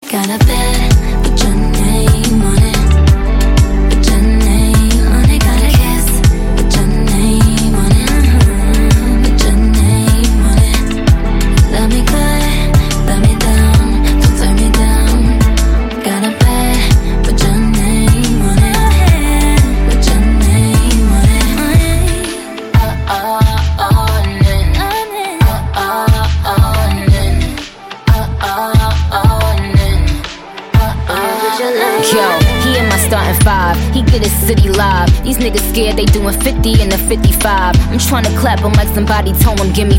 Got a bed with your name on it. With your name on it. Got a kiss with your name on it. With your name on it. Love me good, love me down, don't turn me down. Got a bed with your name on it. With your name on it. Yo, he in my starting five. He get his city live. These niggas scared they doing 50 in the 55. I'm tryna clap him like somebody told him give me